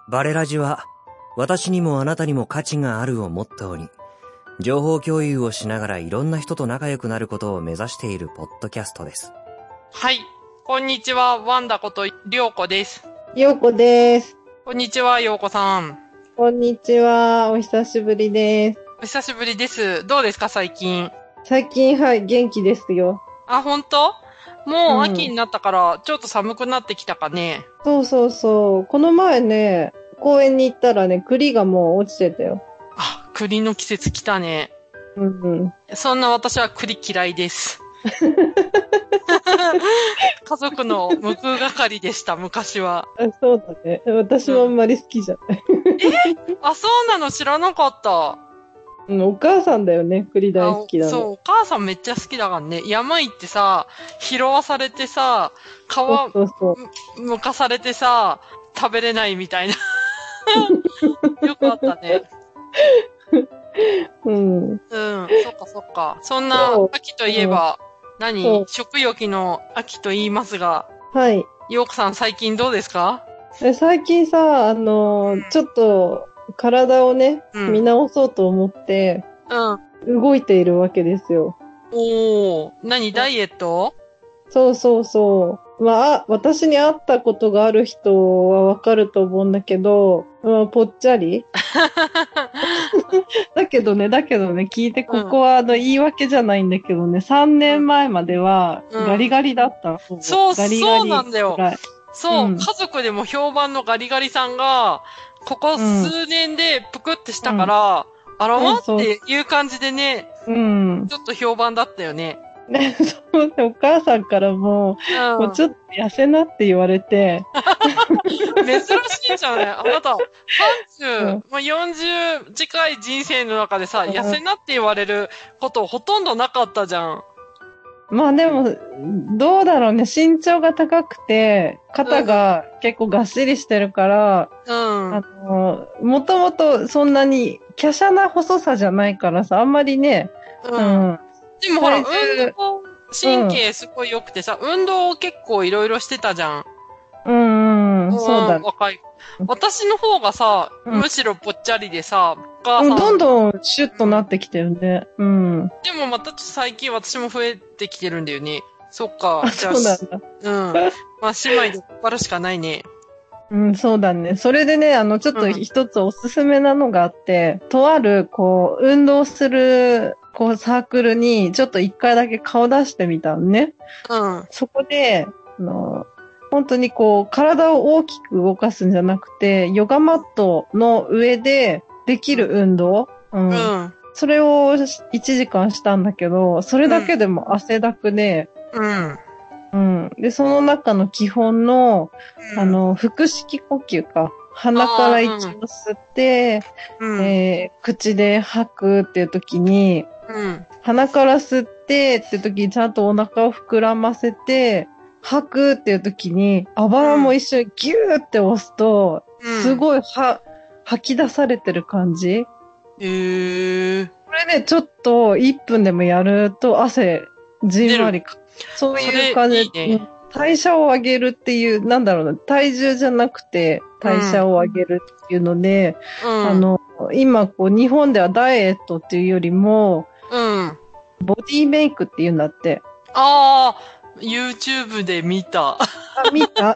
バレラジは、私にもあなたにも価値があるをモットーに、情報共有をしながらいろんな人と仲良くなることを目指しているポッドキャストです。 はい。こんにちは、ワンダことりょうこです。 ようこです。 こんにちは、ようこさん。 こんにちは。お久しぶりです。 お久しぶりです。どうですか、最近。 最近、はい、元気ですよ。 あ、ほんと？もう秋になったから、ちょっと寒くなってきたかね。 そうそうそう。この前ね、公園に行ったらね、栗がもう落ちてたよ。 あ、栗の季節来たね。 うんうん。 そんな私は栗嫌いです。家族のむく係でした、昔は。 あ、そうだね。私もあんまり好きじゃない。 あ、そうなの知らなかった。 うん、お母さんだよね、栗大好きなの。 そう、お母さんめっちゃ好きだからね。山行ってさ、拾わされてさ、皮剥かされてさ、食べれないみたいな。よかったね。 うん。 そっかそっか。そんな秋といえば、食欲の秋と言いますが。 はい。 ようこさん最近どうですか？ 最近さ、ちょっと、体をね、見直そうと思って、動いているわけですよ。 おー、ダイエット？ そうそうそう。まあ、私に会ったことがある人はわかると思うんだけど、まあ、ぽっちゃりだけどね、聞いて、ここは言い訳じゃないんだけどね、3年前まではガリガリだった。 そう、 ガリガリそうなんだよ。そう、家族でも評判のガリガリさんが、ここ数年でぷくってしたから、あらまっていう感じでね、ちょっと評判だったよね。 そうお母さんからもうちょっと痩せなって言われて。 珍しいじゃない。あなた、30、40近い人生の中でさ、痩せなって言われることほとんどなかったじゃん。 まあでも、どうだろうね。身長が高くて、肩が結構がっしりしてるから、もともとそんなに華奢な細さじゃないからさ、あんまりね、 でもほら、運動神経すごい良くてさ、運動結構いろいろしてたじゃん。 そうだね。 若い。私の方がさ、むしろぽっちゃりでさ、 お母さん。どんどんシュッとなってきてるね。 でもまた最近私も増えてきてるんだよね。そっか。 じゃあ、そうなんだ。 まあ、姉妹で引っ張るしかないね。 そうだね。それでね、ちょっと一つおすすめなのがあって、とある、運動する、サークルに、ちょっと一回だけ顔出してみたのね。そこで、本当に体を大きく動かすんじゃなくて、ヨガマットの上でできる運動。それを1時間したんだけど、それだけでも汗だくで、で、その中の基本の、腹式呼吸か。鼻から息を吸って、口で吐くっていう時に、鼻から吸ってっていう時にちゃんとお腹を膨らませて、吐くっていう時に、あばらも一緒にギューって押すと、すごい吐き出されてる感じ。これね、ちょっと1分でもやると汗、じんわりか。そういう感じで、代謝を上げるっていう、体重じゃなくて代謝を上げるっていうので、今日本ではダイエットっていうよりも、ボディメイクって言うんだって。 YouTube で見た。 見た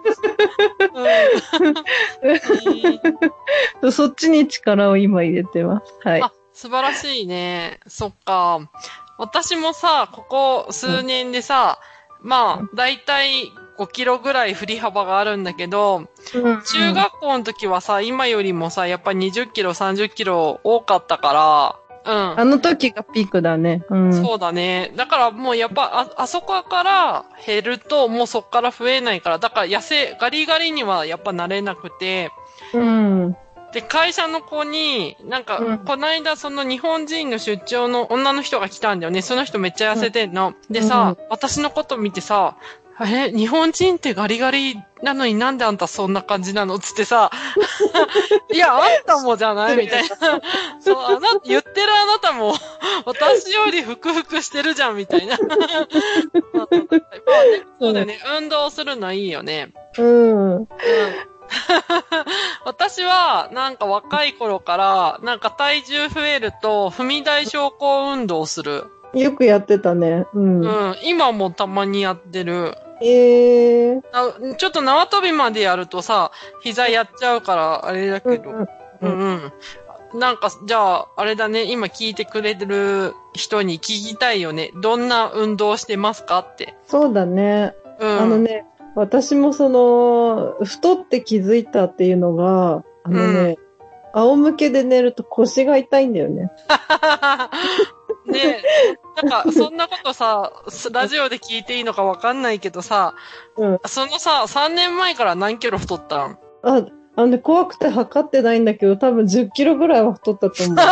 そっちに力を今入れてます。はい。 素晴らしいね。そっか。私もさ、ここ数年でさ、だいたい5キロぐらい振り幅があるんだけど、中学校の時はさ、今よりもさ、やっぱ20キロ、30キロ多かったから、 あの時がピークだね。 そうだね。だからもうやっぱ、あそこから減ると、もうそこから増えないから、だからガリガリにはやっぱなれなくて、で、会社の子に、この間その日本人の出張の女の人が来たんだよね。その人めっちゃ痩せてんの。でさ、私のこと見てさ、日本人ってガリガリなのになんであんたそんな感じなのつってさ、いや、あんたもじゃないみたいな。そう、言ってるあなたも、私よりふくふくしてるじゃんみたいな。そうだよね。運動するのいいよね。 私は、なんか若い頃から、なんか体重増えると、踏み台昇降運動をする。 よくやってたね。うん。 うん。今もたまにやってる。ちょっと縄跳びまでやるとさ、膝やっちゃうから、あれだけど。うんうん。なんか、じゃあ、あれだね、今聞いてくれてる人に聞きたいよね。どんな運動してますかって。 そうだね。 うん。 私も太って気づいたっていうのが、仰向けで寝ると腰が痛いんだよね。 ねえ、なんか、そんなことさ、ラジオで聞いていいのかわかんないけどさ、そのさ、3年前から何キロ太ったん？ 怖くて測ってないんだけど、多分10キロぐらいは太ったと思う。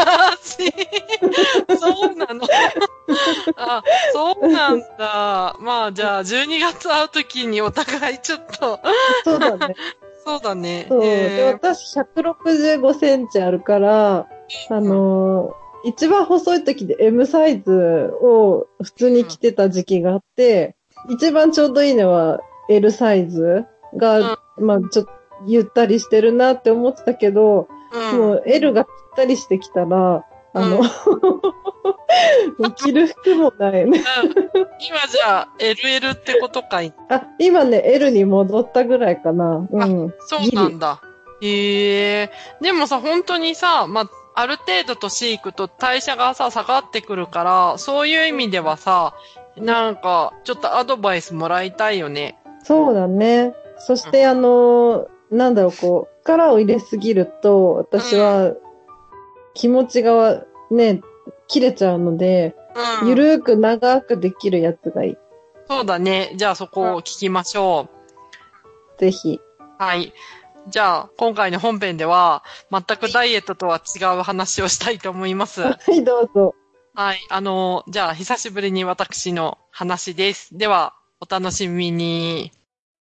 そうなのあ、そうなんだ。まあ、じゃあ、12月会うときにお互いちょっとそうだね。 そうだね。 で、私165センチあるから、一番細い時で M サイズを普通に着てた時期があって、一番ちょうどいいのは L サイズが、まあちょっとゆったりしてるなって思ってたけど、もう L がぴったりしてきたら、もう着る服もないね。 今じゃあ LL ってことかい？ 今ね、L に戻ったぐらいかな。 そうなんだ。でもさ、本当にさ、まあ、ある程度年いくと代謝がさ、下がってくるから、そういう意味ではさ、なんか、ちょっとアドバイスもらいたいよね。 そうだね。そして、力を入れすぎると、私は、気持ちがね、切れちゃうので、ゆるーく長くできるやつがいい。 そうだね。じゃあそこを聞きましょう。ぜひ。 はい。じゃあ、今回の本編では、全くダイエットとは違う話をしたいと思います。 はい、どうぞ。 はい。じゃあ、久しぶりに私の話です。では、お楽しみに。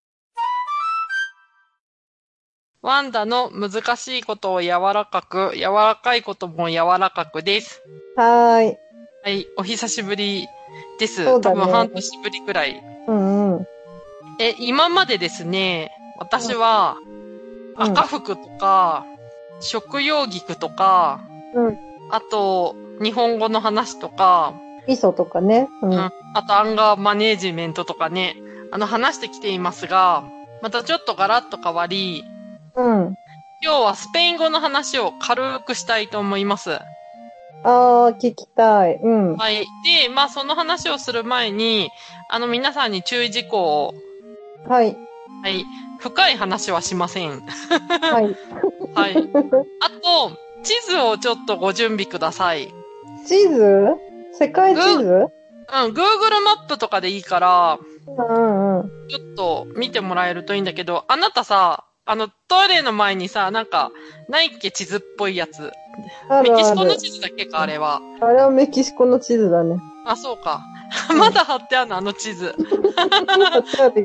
ワンダの難しいことを柔らかく、柔らかいことも柔らかくです。 はい。 はい、お久しぶりです。 そうだね、 多分半年ぶりくらい。今までですね、私は、赤服とか、食用菊とか、あと、日本語の話とか、 味噌とかね。 あと、アンガーマネージメントとかね、話してきていますが、またちょっとガラッと変わり、今日はスペイン語の話を軽くしたいと思います。 聞きたい。 はい。で、まあ、その話をする前に、皆さんに注意事項を。 はい。 はい。深い話はしません。 はい。 はい。あと、地図をちょっとご準備ください。 地図？世界地図 ？Google マップとかでいいから、ちょっと見てもらえるといいんだけど、あなたさ、トイレの前にさ、なんか、ないっけ地図っぽいやつ。メキシコの地図だっけか、あれは。 あれはメキシコの地図だね。 あ、そうか。まだ貼ってあるの、地図。 貼ってあるよ。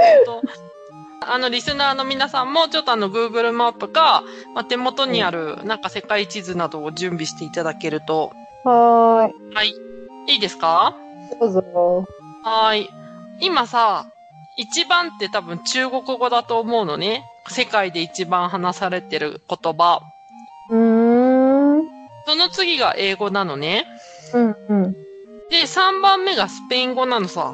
リスナーの皆さんも、ちょっとGoogle マップか、まあ、手元にある、なんか世界地図などを準備していただけると。 はい。 いいですか？ どうぞ。 はい。今さ、一番って多分中国語だと思うのね。世界で一番話されてる言葉。その次が英語なのね。で、3番目がスペイン語なのさ。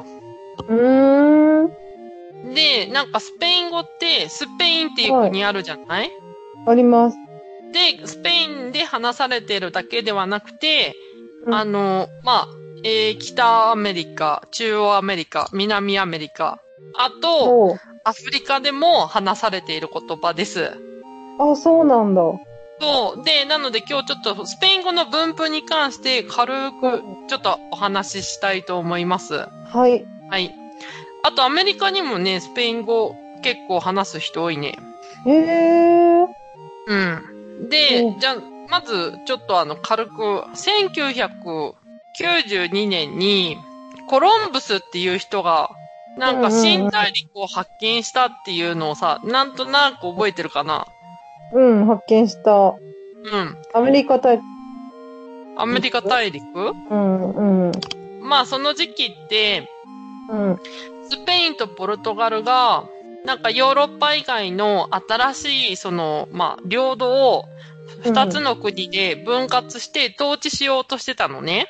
で、なんかスペイン語って、スペインっていう国あるじゃない？ あります。 で、スペインで話されてるだけではなくて、まあ、北アメリカ、中央アメリカ、南アメリカ、あと、アフリカでも話されている言葉です。 そうなんだ。 そう。で、なので今日ちょっとスペイン語の分布に関して軽くちょっとお話ししたいと思います。 はい。 はい。あとアメリカにもね、スペイン語結構話す人多いね。で、じゃあ、まずちょっと軽く、1992年にコロンブスっていう人がなんか新大陸を発見したっていうのをさ、なんとなく覚えてるかな？ 発見した。アメリカ大陸。 アメリカ大陸？まあその時期って、スペインとポルトガルが、 なんかヨーロッパ以外の新しい、領土を二つの国で分割して統治しようとしてたのね。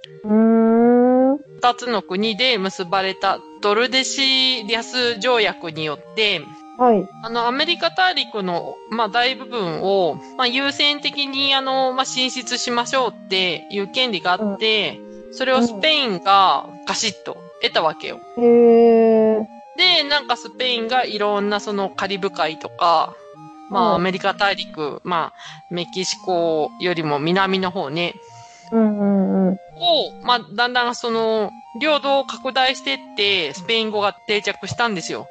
二つの国で結ばれたドルデシリアス条約によって、 はい。 アメリカ大陸の、大部分を、優先的に、進出しましょうっていう権利があって、それをスペインがガシッと得たわけよ。で、なんかスペインがいろんなカリブ海とか、アメリカ大陸、メキシコよりも南の方ね。だんだん領土を拡大していって、スペイン語が定着したんですよ。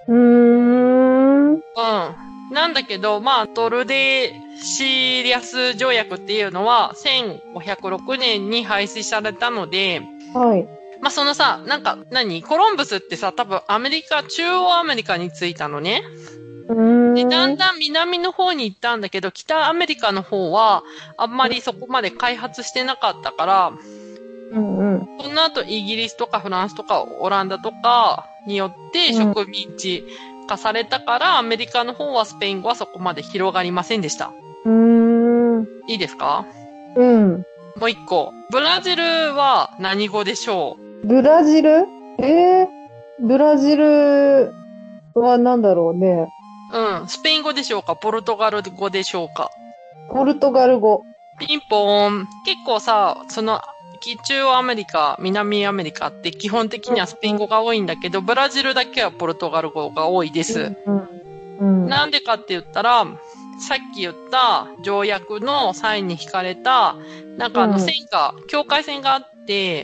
なんだけど、ドルデシリアス条約っていうのは、1506年に廃止されたので、 はい。 コロンブスってさ、多分中央アメリカに着いたのね。で、だんだん南の方に行ったんだけど、北アメリカの方は、あんまりそこまで開発してなかったから、その後イギリスとかフランスとかオランダとかによって植民地化されたから、アメリカの方はスペイン語はそこまで広がりませんでした。いいですか？もう一個。ブラジルは何語でしょう？ブラジル？ブラジルは何だろうね。 スペイン語でしょうか？ポルトガル語でしょうか？ ポルトガル語。 ピンポーン。結構さ、中央アメリカ、南アメリカって基本的にはスペイン語が多いんだけど、ブラジルだけはポルトガル語が多いです。なんでかって言ったら、さっき言った条約の際に引かれた、境界線があって、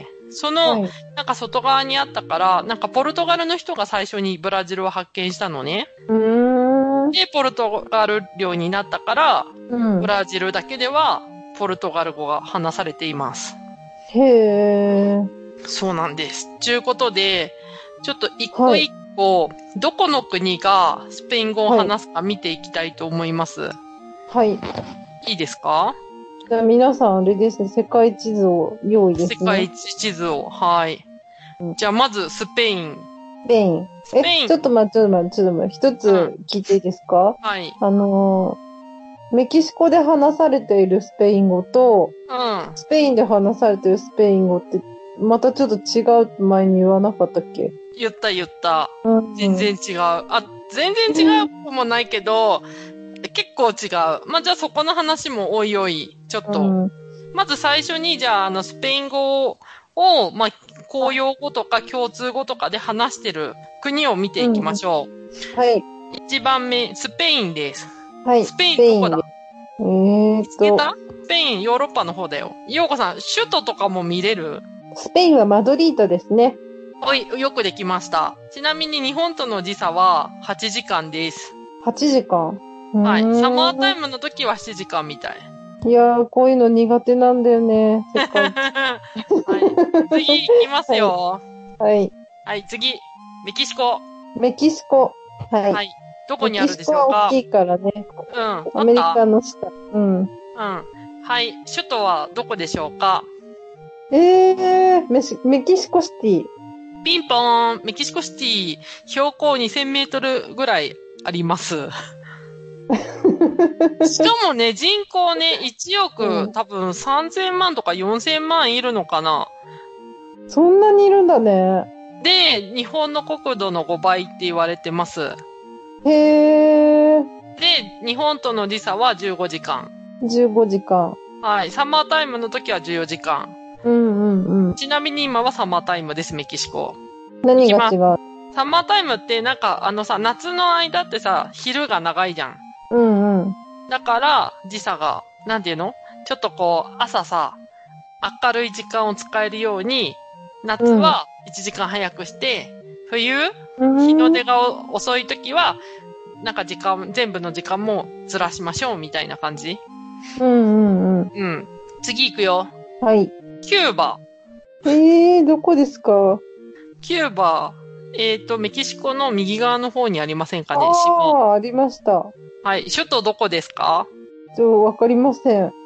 外側にあったから、ポルトガルの人が最初にブラジルを発見したのね。で、ポルトガル領になったから、ブラジルだけではポルトガル語が話されています。そうなんです。ということで、ちょっと一個一個、どこの国がスペイン語を話すか見ていきたいと思います。 はい。 いいですか？ じゃあ皆さんあれですね、世界地図を用意ですね。 世界地図を、はい。じゃあまずスペイン。ちょっと待って。一つ聞いていいですか？ はい。 メキシコで話されているスペイン語と、スペインで話されているスペイン語って、またちょっと違うって前に言わなかったっけ？ 言った。全然違う。全然違うもないけど、結構違う。じゃあそこの話もおいおい、ちょっと。まず最初に、じゃあスペイン語を、公用語とか共通語とかで話してる国を見ていきましょう。 はい。 1番目、スペインです。 はい。 スペインどこだ？見つけた？スペイン、ヨーロッパの方だよ。ようこさん、首都とかも見れる？ スペインはマドリードですね。 よくできました。ちなみに日本との時差は8時間です。 8時間。 はい。サマータイムの時は7時間みたい。 いやー、こういうの苦手なんだよね。 はい。次行きますよ。 はい。 はい、次。メキシコ。 はい。 はい。どこにあるでしょうか？ メキシコは大きいからね。アメリカの下。 はい。首都はどこでしょうか？ メキシコシティ。 ピンポーン。メキシコシティ、標高2000メートルぐらいあります。しかもね、人口ね、1億、多分3000万とか4000万いるのかな。 そんなにいるんだね。 で、日本の国土の5倍って言われてます。 で、 日本との時差は15時間。 15時間。 はい。サマータイムの時は14時間。ちなみに今はサマータイムです、メキシコ。 何が違う？ サマータイムって夏の間ってさ、昼が長いじゃん。だから、時差が、なんていうの？ちょっと朝さ、明るい時間を使えるように、夏は1時間早くして、冬、日の出が遅い時は、全部の時間もずらしましょう、みたいな感じ。次行くよ。 はい。 キューバ。 どこですか？ キューバ、メキシコの右側の方にありませんかね？ ありました。 はい。首都どこですか？ わかりません。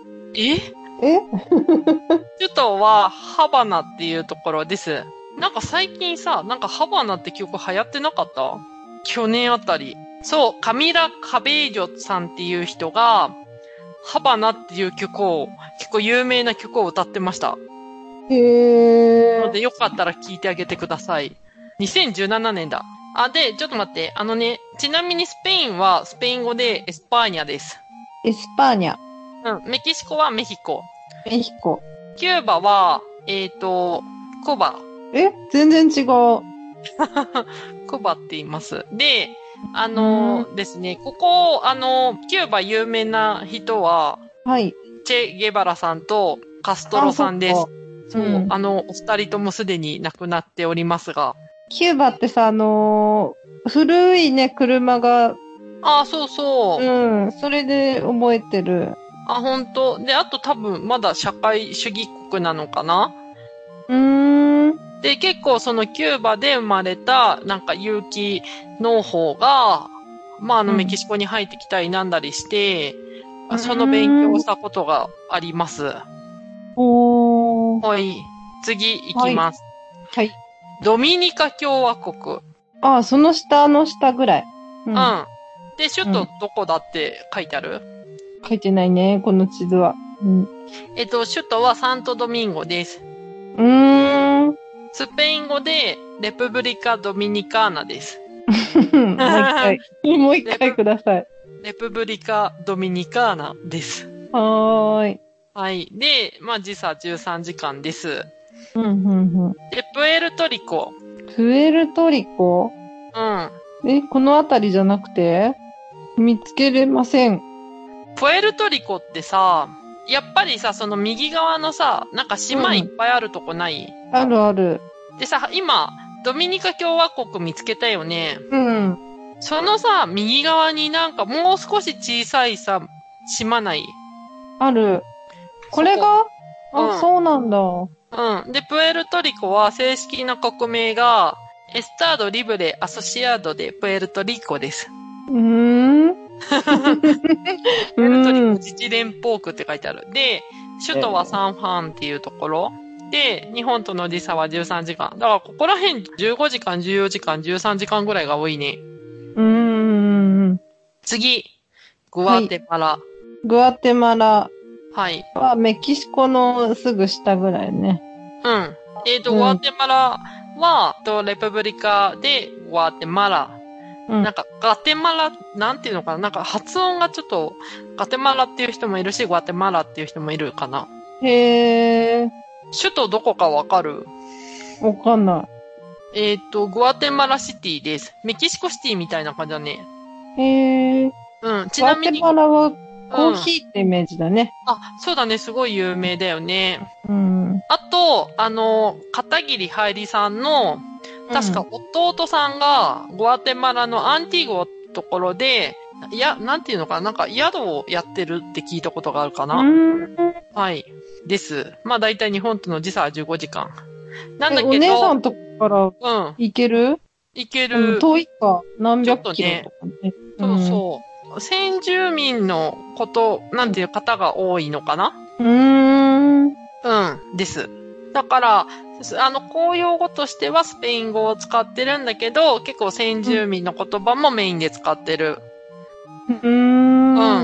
首都はハバナっていうところです。最近さ、ハバナって曲流行ってなかった？ 去年あたり。そう、カミラ・カベージョさんっていう人が、ハバナっていう曲を、結構有名な曲を歌ってました。 へー。 なのでよかったら聴いてあげてください。2017年だ。で、ちょっと待って。ちなみにスペインはスペイン語でエスパーニャです。 エスパーニャ。 うん。メキシコはメヒコ。 メヒコ。 キューバは、クバ。 全然違う。 クバって言います。で、ですね、ここ、キューバ有名な人は、 はい。 チェ・ゲバラさんとカストロさんです。そう、 お二人ともすでに亡くなっておりますが。 キューバってさ、古いね、車が。 そうそう。 うん、それで覚えてる。 本当。で、あと多分まだ社会主義国なのかな？で、結構そのキューバで生まれた、なんか有機農法が、メキシコに入ってきたりなんだりして、その勉強をしたことがあります。はい。次行きます。 はい。 ドミニカ共和国。 その下の下ぐらい。 うん。で、首都どこだって書いてある？ 書いてないね、この地図は。 首都はサントドミンゴです。スペイン語でレプブリカ・ドミニカーナです。 もう一回ください。 レプブリカ・ドミニカーナです。 はーい。 はい。で、時差13時間です。 で、 プエルトリコ。 プエルトリコ？この辺りじゃなくて？見つけれません。 プエルトリコってさ、やっぱりさ、その右側のさ、なんか島いっぱいあるとこない？ あるある。 でさ、今、ドミニカ共和国見つけたよね。そのさ、右側になんかもう少し小さいさ、島ない？ ある。これが？そうなんだ。 で、プエルトリコは正式な国名が、エスタード・リブレ・アソシアードでプエルトリコです。プエルトリコ自治連邦区って書いてある。で、首都はサンファンっていうところ。で、日本との時差は13時間。だからここら辺15時間、14時間、13時間ぐらいが多いね。次、グアテマラ。 グアテマラ。 はい。 はメキシコのすぐ下ぐらいね。 グアテマラは、レプブリカでグアテマラ。なんか、ガテマラ、なんていうのかな？なんか発音がちょっと、ガテマラっていう人もいるし、グアテマラっていう人もいるかな。 へー。 首都どこかわかる？ わかんない。 グアテマラシティです。メキシコシティみたいな感じだね。 へー。 ちなみに。 グアテマラはコーヒーってイメージだね。 そうだね。すごい有名だよね。あと、片桐はいりさんの、確か弟さんが、グアテマラのアンティゴところで、なんていうのかな、なんか宿をやってるって聞いたことがあるかな。はい。です。だいたい日本との時差は15時間。なんだけど。お姉さんとこから行ける？ 行ける。 遠いか。何百キロとかね。 そうそう。先住民のなんていう方が多いのかな？です。だから、公用語としてはスペイン語を使ってるんだけど、結構先住民の言葉もメインで使ってる。はい。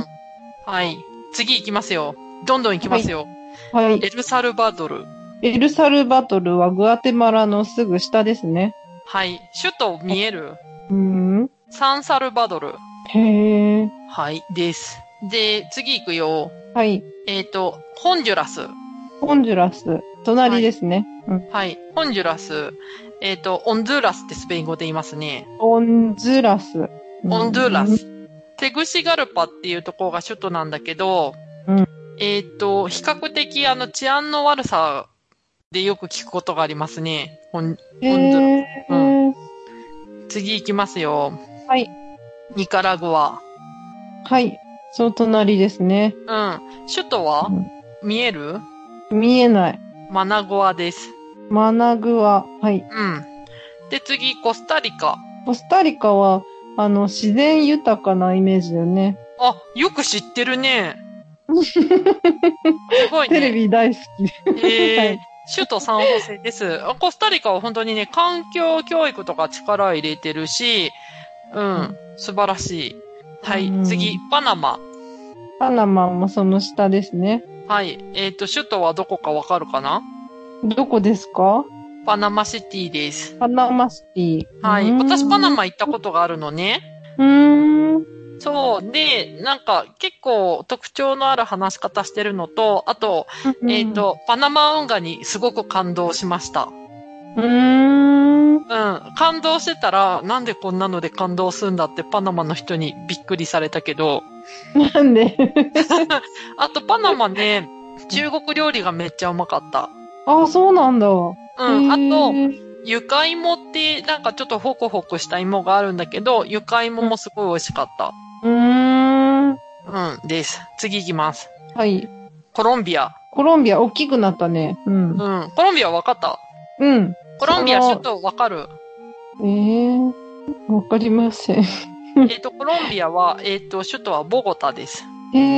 次行きますよ。どんどん行きますよ。はい。エルサルバドル。 エルサルバドルはグアテマラのすぐ下ですね。 はい。首都見える？サンサルバドル。 へー。 はい。です。で、次行くよ。 はい。 ホンジュラス。 ホンジュラス。隣ですね。 はい。ホンジュラス。オンドゥーラスってスペイン語で言いますね。 オンドゥーラス。 オンドゥーラス。テグシガルパっていうところが首都なんだけど、比較的治安の悪さでよく聞くことがありますね。ホンドゥーラス。次行きますよ。 はい。 ニカラグア。 はい。その隣ですね。 首都は、見える？ 見えない。 マナゴアです。 マナグア。はい。 で、次、コスタリカ。 コスタリカは、自然豊かなイメージだよね。 よく知ってるね。すごいね。 テレビ大好き。 はい、首都サンホセです。コスタリカは本当にね、環境教育とか力を入れてるし、 うん。素晴らしい。はい。次、パナマ。 パナマもその下ですね。 はい。首都はどこかわかるかな？ どこですか？ パナマシティです。 パナマシティ。 はい。私パナマ行ったことがあるのね。そう。で、なんか結構特徴のある話し方してるのと、あと、パナマ運河にすごく感動しました。感動してたら、なんでこんなので感動するんだってパナマの人にびっくりされたけど。 なんであとパナマね、中国料理がめっちゃうまかった。 あ、そうなんだ。あと、ゆか芋って、なんかちょっとホクホクした芋があるんだけど、ゆか芋もすごい美味しかった。です。次行きます。 はい。 コロンビア。 コロンビア、大きくなったね。 コロンビア分かった？コロンビア首都分かる？ わかりません。 コロンビアは、首都はボゴタです。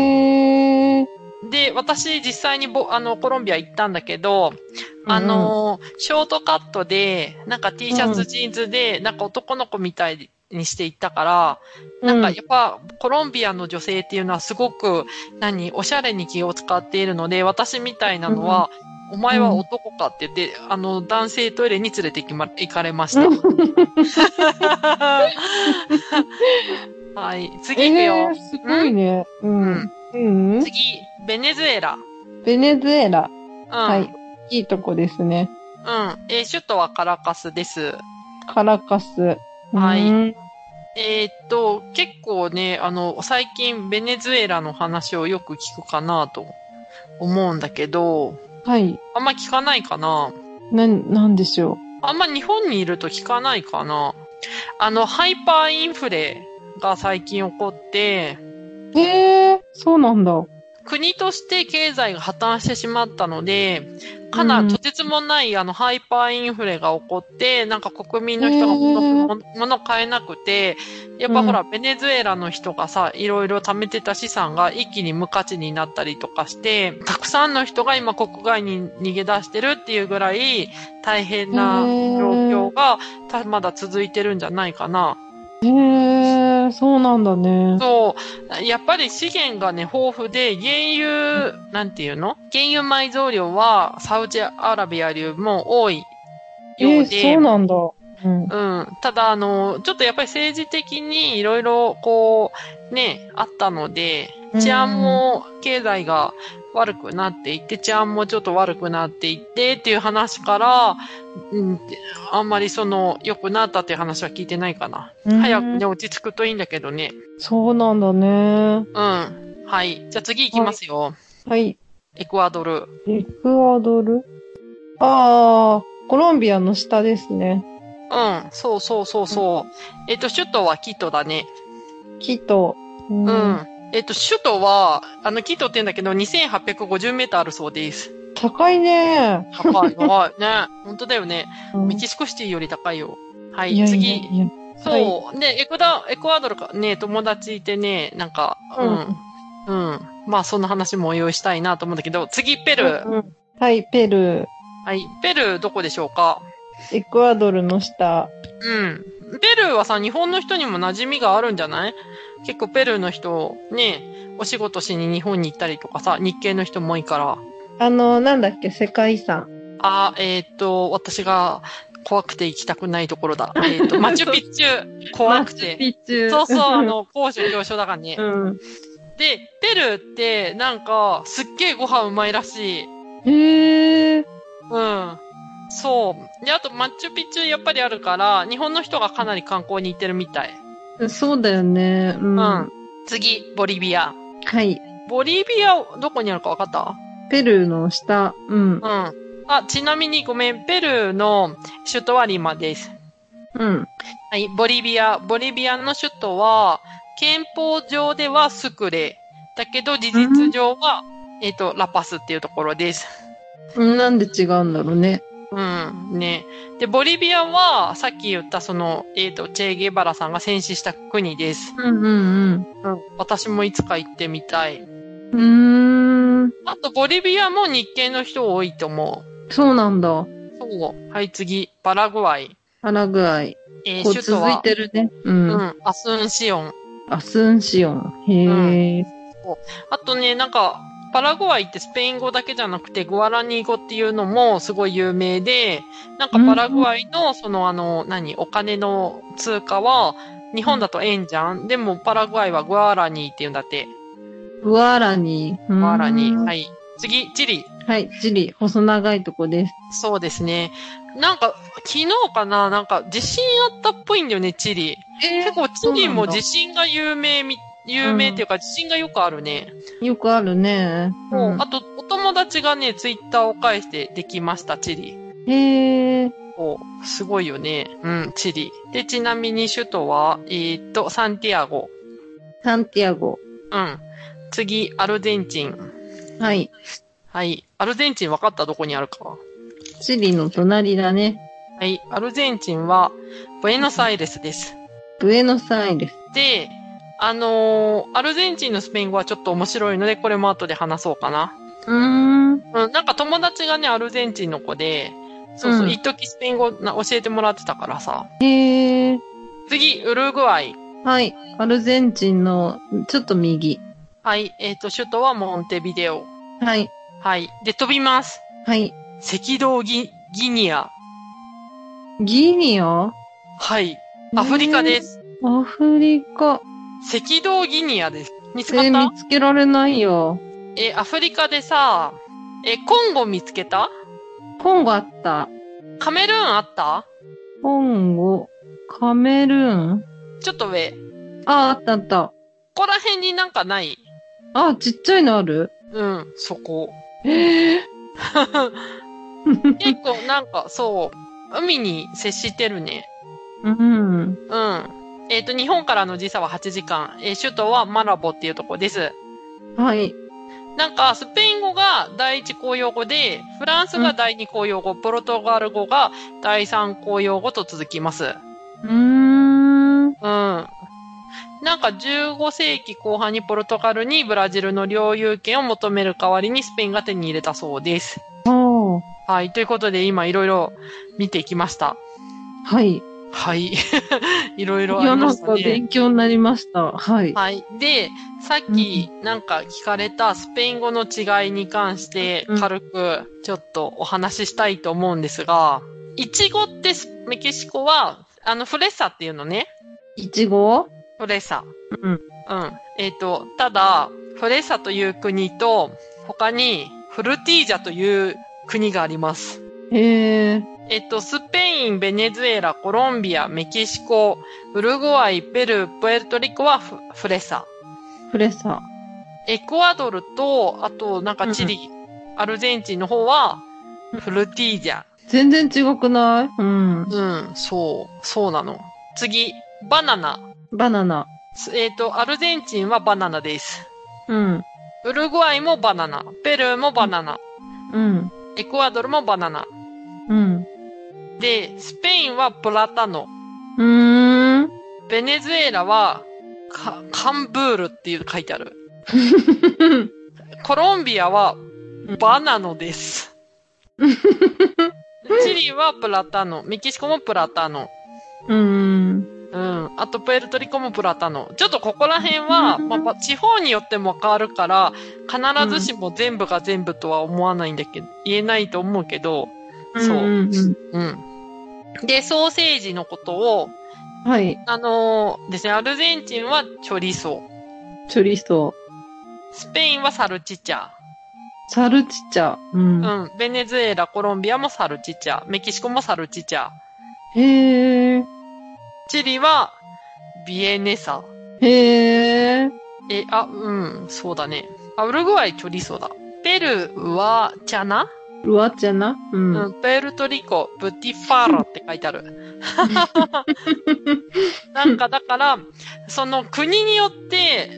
で、私実際にコロンビア行ったんだけど、ショートカットで、なんか T シャツ、ジーンズで、なんか男の子みたいにして行ったから、なんかやっぱコロンビアの女性っていうのはすごく、おしゃれに気を使っているので、私みたいなのは、お前は男かって言って、男性トイレに連れて行かれました。はい。次行くよ。 すごいね。 次、ベネズエラ。 ベネズエラ。はい。いいとこですね。 首都はカラカスです。 カラカス。 はい。結構ね、最近ベネズエラの話をよく聞くかなと思うんだけど、 はい。 あんま聞かないかな？ なんでしょう。 あんま日本にいると聞かないかな？ハイパーインフレが最近起こって、 そうなんだ。 国として経済が破綻してしまったので、とてつもないハイパーインフレが起こって、なんか国民の人が物買えなくて、やっぱほら、ベネズエラの人がさ、いろいろ貯めてた資産が一気に無価値になったりとかして、たくさんの人が今国外に逃げ出してるっていうぐらい大変な状況がまだ続いてるんじゃないかな。 そうなんだね。 そう。やっぱり資源がね、豊富で、原油埋蔵量はサウジアラビアよりも多いようで。 そうなんだ。 ただ、ちょっとやっぱり政治的にいろいろ、あったので、治安も経済が悪くなっていって、治安もちょっと悪くなっていってっていう話から、あんまり良くなったっていう話は聞いてないかな。早くね、落ち着くといいんだけどね。 そうなんだね。 はい。じゃあ次行きますよ。 はい。 エクアドル。 エクアドル？コロンビアの下ですね。 そう。首都はキトだね。 キト。 首都は、キトって言うんだけど、2850メートルあるそうです。 高いね。 高い。ね。本当だよね。メキシコシティより高いよ。はい、次。そう。で、エクアドルかね、友達いてね、なんか、まあ、そんな話も用意したいなと思うんだけど、次、ペルー。 はい、ペルー。 はい、ペルーどこでしょうか？ エクアドルの下。 ペルーはさ、日本の人にも馴染みがあるんじゃない？結構ペルーの人、ね、お仕事しに日本に行ったりとかさ、日系の人も多いから。 なんだっけ、世界遺産。 私が怖くて行きたくないところだ。マチュピチュ、怖くて。 マチュピチュ。 そう、高所恐怖症だからね。で、ペルーって、なんか、すっげえご飯うまいらしい。そう。で、あと、マチュピチュやっぱりあるから、日本の人がかなり観光に行ってるみたい。 そうだよね。 次、ボリビア。 はい。 ボリビア、どこにあるか分かった？ ペルーの下。 ちなみにごめん、ペルーの首都はリマです。はい、ボリビアの首都は、憲法上ではスクレ。だけど、事実上は、ラパスっていうところです。 なんで違うんだろうね。 ね。で、ボリビアは、さっき言ったチェ・ゲバラさんが戦死した国です。私もいつか行ってみたい。あと、ボリビアも日系の人多いと思う。 そうなんだ。 そう。はい、次、パラグアイ。 パラグアイ。 首都は、 続いてるね。 アスンシオン。 アスンシオン。へえ。 あとね、なんか、パラグアイってスペイン語だけじゃなくて、グアラニー語っていうのもすごい有名で、なんかパラグアイの、お金の通貨は、日本だと円じゃん。でも、パラグアイはグアラニーって言うんだって。 グアラニー。 グアラニー。はい。次、チリ。 はい、チリ。細長いとこです。 そうですね。なんか、昨日かななんか、地震あったっぽいんだよね、チリ。結構、チリも地震が有名っていうか、地震がよくあるね。 よくあるね。 あと、お友達がね、ツイッターを介してできました、チリ。 へー。 すごいよね。チリ。で、ちなみに首都は、サンティアゴ。 サンティアゴ。 次、アルゼンチン。 はい。 はい。アルゼンチン分かったどこにあるか。 チリの隣だね。 はい。アルゼンチンは、ブエノスアイレスです。 ブエノスアイレス。 で、アルゼンチンのスペイン語はちょっと面白いので、これも後で話そうかな。なんか友達がね、アルゼンチンの子で、一時スペイン語教えてもらってたからさ。 へー。 次、ウルグアイ。 はい。アルゼンチンの、ちょっと右。 はい。首都はモンテビデオ。 はい。 はい。で、飛びます。 はい。 赤道ギニア。 ギニア？ はい。アフリカです。 アフリカ。 赤道ギニアです。見つかった？ 見つけられないよ。 アフリカでさ、コンゴ見つけた？ コンゴあった。 カメルーンあった？ コンゴ、カメルーン？ ちょっと上。 あったあった。 ここら辺になんかない？ ちっちゃいのある？ そこ。 結構なんかそう、海に接してるね。日本からの時差は8時間。首都はマラボっていうとこです。 はい。 なんか、スペイン語が第一公用語で、フランスが第二公用語、ポルトガル語が第三公用語と続きます。なんか15世紀後半にポルトガルにブラジルの領有権を求める代わりにスペインが手に入れたそうです。はい。ということで今いろいろ見てきました。 はい。 はい。いろいろありましたね。 勉強になりました。はい。 はい。で、さっきなんか聞かれたスペイン語の違いに関して軽くちょっとお話ししたいと思うんですが、イチゴってメキシコは、フレッサっていうのね。 イチゴ？ フレッサ。ただ、フレッサという国と、他にフルティージャという国があります。 へー。 スペイン、ベネズエラ、コロンビア、メキシコ、ウルグアイ、ペルー、プエルトリコはフレッサ。 フレッサ。 エクアドルと、あとなんかチリ、アルゼンチンの方はフルティージャ。 全然違くない？ そうなの。次、バナナ。 バナナ。 アルゼンチンはバナナです。 ウルグアイもバナナ。ペルーもバナナ。エクアドルもバナナ。で、スペインはプラタノ。ベネズエラは、カンブールっていう書いてある。コロンビアは、バナノです。チリはプラタノ。メキシコもプラタノ。あと、プエルトリコもプラタノ。ちょっとここら辺は、地方によっても変わるから、必ずしも全部が全部とは思わないんだけど、言えないと思うけど、そう。で、ソーセージのことを、 はい。 ですね、アルゼンチンはチョリソ。 チョリソ。 スペインはサルチチャ。 サルチチャ。 ベネズエラ、コロンビアもサルチチャ。メキシコもサルチチャ。 へー。 チリは、ビエネサ。 へー。 そうだね。ウルグアイチョリソだ。ペルーは、チャナ？ ルワチャナ？ プエルトリコ、ブティファーラって書いてある。なんかだから、その国によって、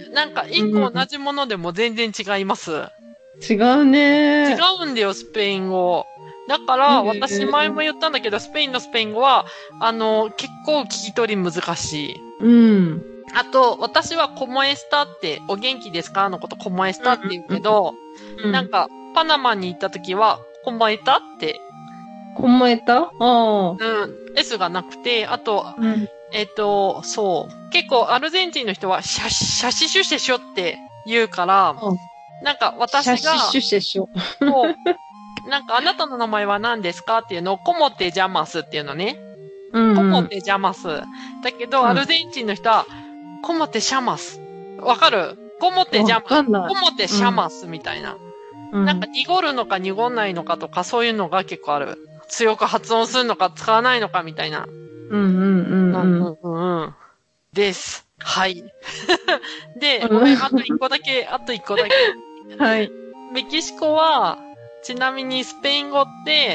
なんか一個同じものでも全然違います。 違うね。 違うんだよ、スペイン語。だから、私前も言ったんだけど、スペインのスペイン語は、結構聞き取り難しい。あと、私はコモエスタって、お元気ですかのことコモエスタって言うけど、なんか、パナマに行った時は、コモエタって。 コモエタ？ S がなくて、あと、そう。結構アルゼンチンの人はシャシシュシェショって言うから、なんか私が、 シャシシュシェショ。 そう。なんかあなたの名前は何ですかっていうのをコモテジャマスっていうのね。コモテジャマス。だけど、アルゼンチンの人は、コモテシャマス。わかる？コモテジャマス。コモテシャマスみたいな。なんか濁るのか濁んないのかとかそういうのが結構ある。強く発音するのか使わないのかみたいな。です。はい。で、ごめん、あと一個だけ。 はい。 メキシコは、ちなみにスペイン語って、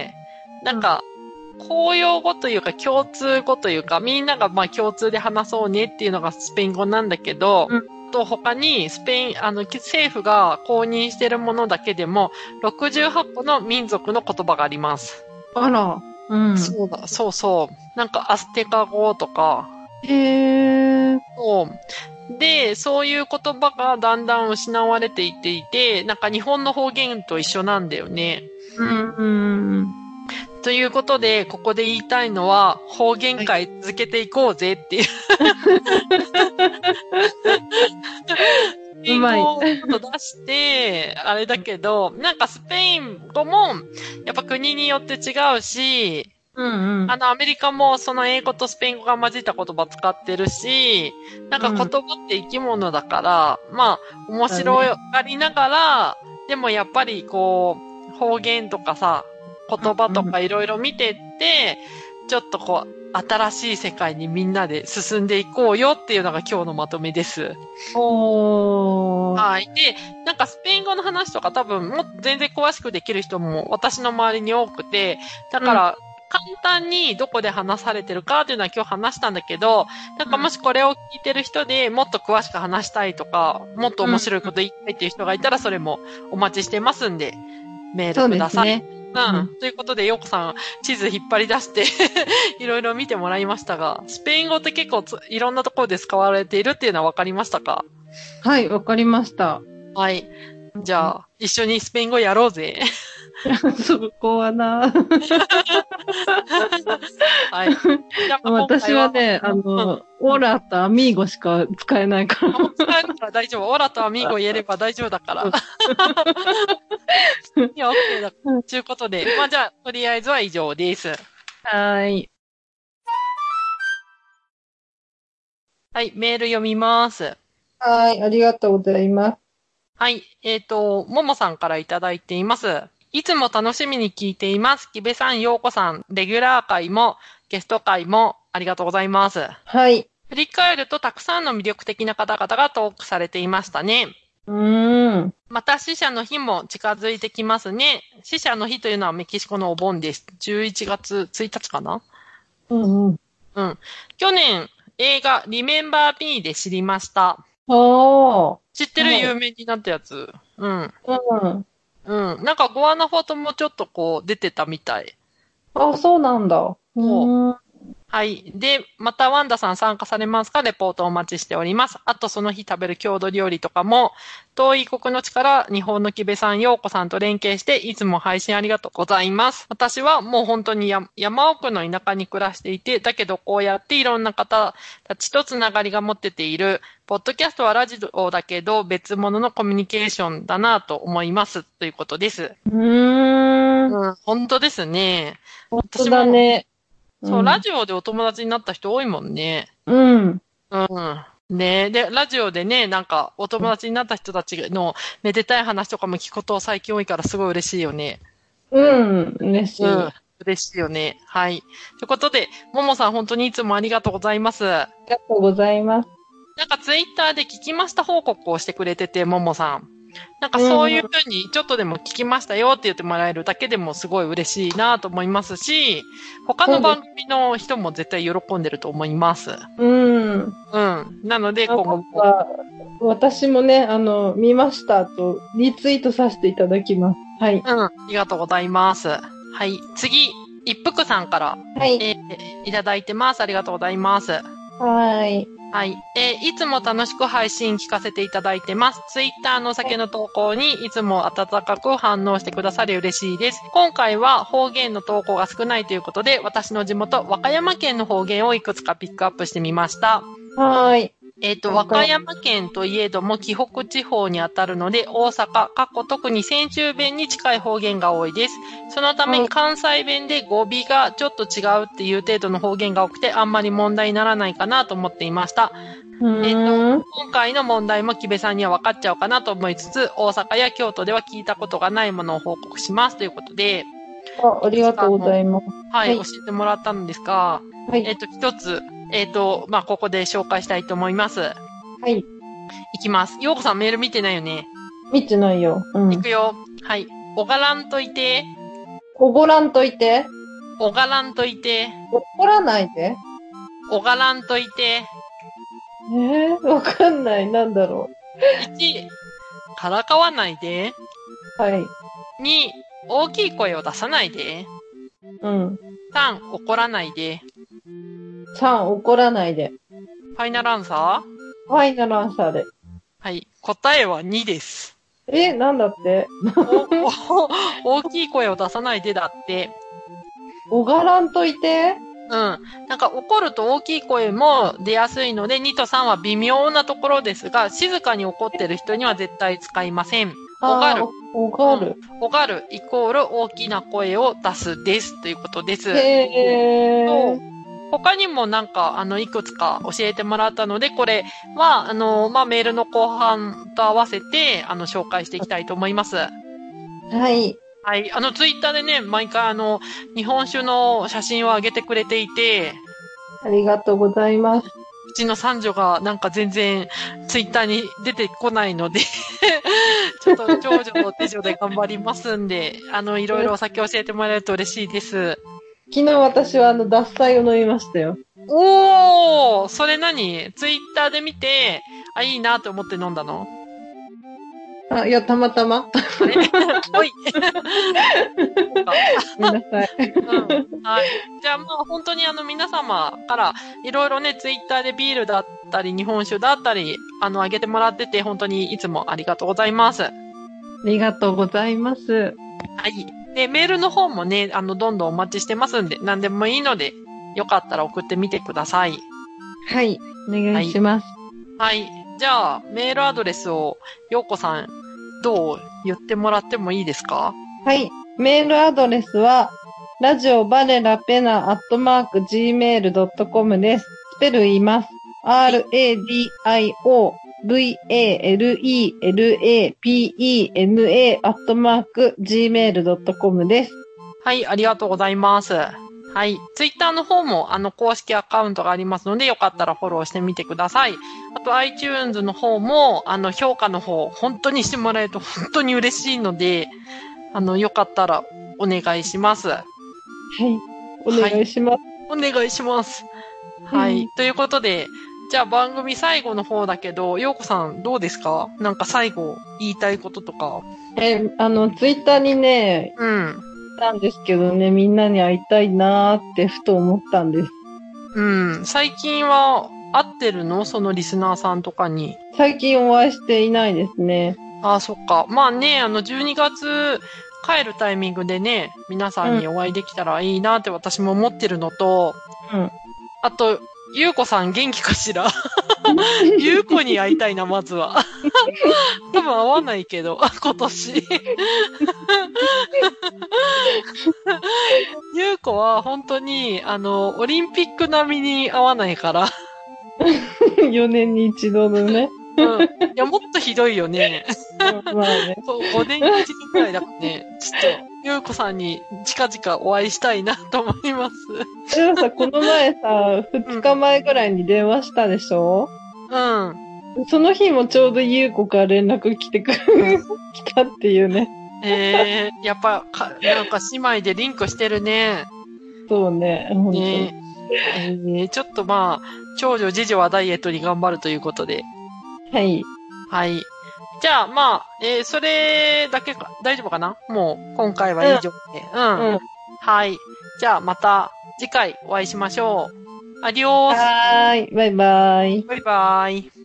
なんか、公用語というか共通語というか、みんながまあ共通で話そうねっていうのがスペイン語なんだけど、他にスペイン、政府が公認しているものだけでも、68個の民族の言葉があります。 あら。 そうだ、そうそう。なんかアステカ語とか。そう。で、そういう言葉がだんだん失われていっていて、なんか日本の方言と一緒なんだよね。ということで、ここで言いたいのは、方言会続けていこうぜっていう。 うまい。 を出して、あれだけど、なんかスペイン語も、やっぱ国によって違うし、アメリカもその英語とスペイン語が混じった言葉使ってるし、なんか言葉って生き物だから、まあ、面白がりながら、でもやっぱりこう、方言とかさ、言葉とかいろいろ見てって、ちょっとこう、新しい世界にみんなで進んでいこうよっていうのが今日のまとめです。はい。で、なんかスペイン語の話とか多分もっと全然詳しくできる人も私の周りに多くて、だから、簡単にどこで話されてるかっていうのは今日話したんだけど、なんかもしこれを聞いてる人でもっと詳しく話したいとか、もっと面白いこと言いたいっていう人がいたらそれもお待ちしてますんで、メールください。そうですね。ということで、ようこさん、地図引っ張り出して、いろいろ見てもらいましたが、スペイン語って結構いろんなところで使われているっていうのは分かりましたか？ はい、分かりました。 はい。じゃあ、一緒にスペイン語やろうぜ。 そこはな。 はい。 私はね、オラとアミーゴしか使えないから。 使えるから大丈夫。オラとアミーゴ言えれば大丈夫だから。いや、OK だ。ということで、まあじゃあ、とりあえずは以上です。 はい。 はい、メール読みます。 はい、ありがとうございます。 はい、ももさんからいただいています。いつも楽しみに聞いています。きべさん、ようこさん、レギュラー会も、ゲスト会も、ありがとうございます。 はい。 振り返ると、たくさんの魅力的な方々がトークされていましたね。また、死者の日も近づいてきますね。死者の日というのはメキシコのお盆です。11月1日かな？去年、映画、リメンバー・ミーで知りました。知ってる？有名になったやつ。なんか、ゴアナフォトもちょっとこう、出てたみたい。 あ、そうなんだ。 はい。で、またワンダさん参加されますか？レポートお待ちしております。あとその日食べる郷土料理とかも、遠い国の力、日本の木部さん、ようこさんと連携して、いつも配信ありがとうございます。私はもう本当に山奥の田舎に暮らしていて、だけどこうやっていろんな方たちとつながりが持ってている、ポッドキャストはラジオだけど別物のコミュニケーションだなと思います。ということです。本当ですね。 本当だね。 そう、ラジオでお友達になった人多いもんね。ねで、ラジオでね、なんか、お友達になった人たちのめでたい話とかも聞くこと最近多いからすごい嬉しいよね。 嬉しい。 嬉しいよね。はい。ということで、ももさん本当にいつもありがとうございます。 ありがとうございます。 なんかツイッターで聞きました報告をしてくれてて、ももさん。なんかそういうふうにちょっとでも聞きましたよって言ってもらえるだけでもすごい嬉しいなと思いますし、他の番組の人も絶対喜んでると思います。なので今後私もね、見ましたとリツイートさせていただきます。はい。 ありがとうございます。はい。次、一服さんから、いただいてます。ありがとうございます。 はい。 はい。いつも楽しく配信聞かせていただいてます。ツイッターのお酒の投稿にいつも温かく反応してくださり嬉しいです。今回は方言の投稿が少ないということで、私の地元、和歌山県の方言をいくつかピックアップしてみました。 はい。 和歌山県といえども、紀北地方にあたるので、大阪、特に泉州弁に近い方言が多いです。そのため、関西弁で語尾がちょっと違うっていう程度の方言が多くて、あんまり問題にならないかなと思っていました。今回の問題も木部さんには分かっちゃうかなと思いつつ、大阪や京都では聞いたことがないものを報告しますということで。 ありがとうございます。 はい、教えてもらったんですが、 はい、 一つ、ここで紹介したいと思います。はい。 いきます。ようこさんメール見てないよね？ 見てないよ。うん。 いくよ。はい。おがらんといて。 おごらんといて。 おがらんといて。 怒らないで。 おがらんといて。 わかんない。なんだろう。1、からかわないで。 はい。 2、大きい声を出さないで。 うん。 3、怒らないで。 3、怒らないで。 ファイナルアンサー？ ファイナルアンサーで。 はい。答えは2です。 なんだって大きい声を出さないでだって。 おがらんといて。 うん。なんか怒ると大きい声も出やすいので、2と3は微妙なところですが、静かに怒ってる人には絶対使いません。おがる。 おがる。 おがるイコール大きな声を出すです。ということです。他にもなんか、いくつか教えてもらったので、これは、メールの後半と合わせて、紹介していきたいと思います。 はい。 はい。ツイッターでね、毎回日本酒の写真を上げてくれていて、 ありがとうございます。 うちの三女がなんか全然ツイッターに出てこないので、ちょっと長女と手女で頑張りますんで、いろいろお酒教えてもらえると嬉しいです。 昨日私は獺祭を飲みましたよ。 おー、それ何？ツイッターで見て、いいなと思って飲んだの？ いや、たまたま。 おい。 ごめんなさい。 はい。じゃあ本当に皆様からいろいろね、ツイッターでビールだったり、日本酒だったり、あげてもらってて、本当にいつもありがとうございます。 ありがとうございます。 はい。で、メールの方もね、どんどんお待ちしてますんで、何でもいいので、よかったら送ってみてください。 はい。お願いします。 はい。じゃあ、メールアドレスを、ようこさん、どう言ってもらってもいいですか？ はい。メールアドレスは、ラジオバレラペナ@gmail.com です。スペル言います。RADIOVALEPENA@gmail.com です。 はい、ありがとうございます。はい。ツイッターの方も、公式アカウントがありますので、よかったらフォローしてみてください。あと、iTunes の方も、評価の方、本当にしてもらえると本当に嬉しいので、よかったらお願いします。はい。 お願いします。 お願いします。はい。ということで、じゃあ番組最後の方だけど、ようこさんどうですか？なんか最後言いたいこととか。 ツイッターにね、たんですけどね、みんなに会いたいなーってふと思ったんです。 最近は会ってるの？そのリスナーさんとかに。 最近お会いしていないですね。 ああ、そっか。まあね、12月帰るタイミングでね、皆さんにお会いできたらいいなって私も思ってるのと、あと、ゆうこさん元気かしら？ゆうこに会いたいな、まずは。多分会わないけど、今年。ゆうこは本当に、オリンピック並みに会わないから。 4年に一度のね。 いや、もっとひどいよね。 まあね。 そう、5年に一度くらいだからね、ちょっと、ゆうこさんに近々お会いしたいなと思います。 でもさ、この前さ、2日前ぐらいに電話したでしょ？その日もちょうどゆうこから連絡来たっていうね。 やっぱ、なんか姉妹でリンクしてるね。 そうね、本当に。ちょっとまあ、長女、次女はダイエットに頑張るということで。 はい。 はい。じゃあ、まあ、それだけか、大丈夫かな？もう、今回は以上で。はい。じゃあ、また次回お会いしましょう。 アディオース。 はーい。バイバイ。 バイバイ。